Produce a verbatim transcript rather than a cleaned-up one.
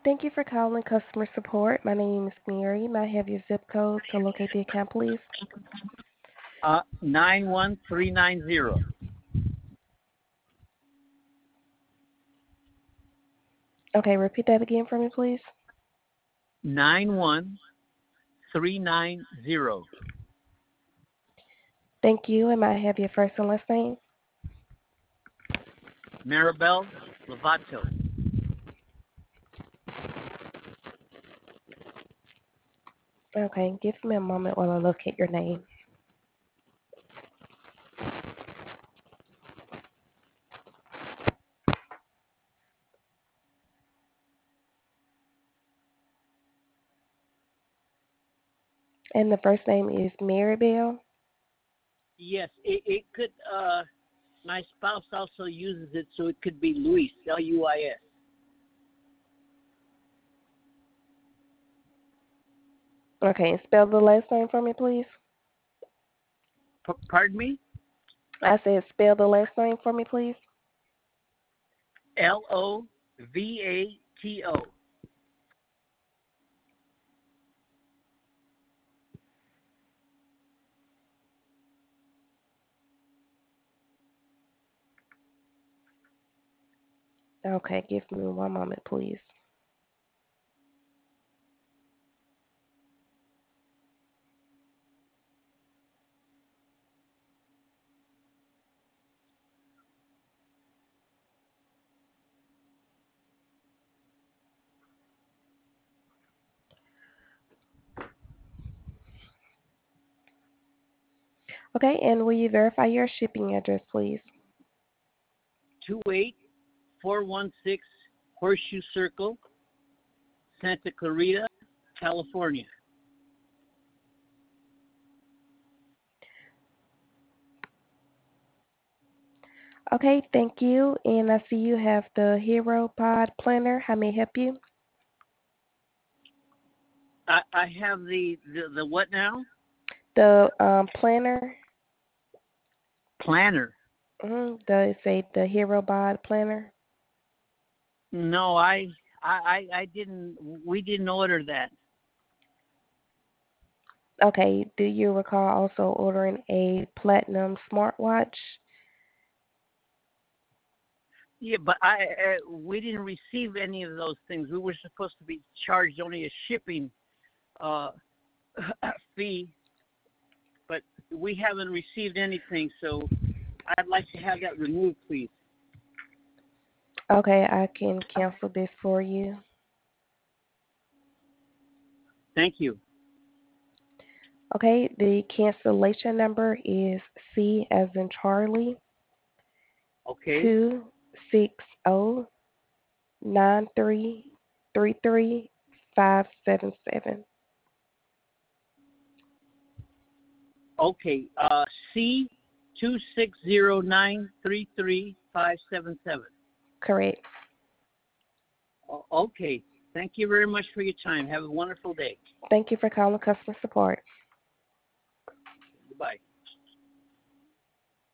Thank you for calling customer support. My name is Mary. May I have your zip code to locate the account, please? Uh, nine one three nine zero. Okay, repeat that again for me, please. Nine one three nine zero. Thank you, and may I have your first and last name? Maribel Lovato. Okay, give me a moment while I locate your name. And the first name is Maribel. Yes, it, it could. Uh, my spouse also uses it, so it could be Luis. L U I S. Okay, and spell the last name for me, please. P- pardon me. I said spell the last name for me, please. L O V A T O. Okay, give me one moment, please. Okay, and will you verify your shipping address, please? Two eight four one six Horseshoe Circle, Santa Clarita, California. Okay, thank you. And I see you have the Hero Pod Planner. How may I help you? I, I have the, the the what now? The um, planner. Planner. Mm-hmm. The say the Hero Bod Planner. No, I I I I didn't. We didn't order that. Okay. Do you recall also ordering a platinum smartwatch? Yeah, but I uh, we didn't receive any of those things. We were supposed to be charged only a shipping uh, fee, but we haven't received anything. So I'd like to have that removed, please. Okay, I can cancel this for you. Thank you. Okay, the cancellation number is C as in Charlie Okay. two six zero nine three three three five seven seven. Okay. Uh, C two six zero nine three three five seven seven. Correct. Okay. Thank you very much for your time. Have a wonderful day. Thank you for calling customer support. Goodbye.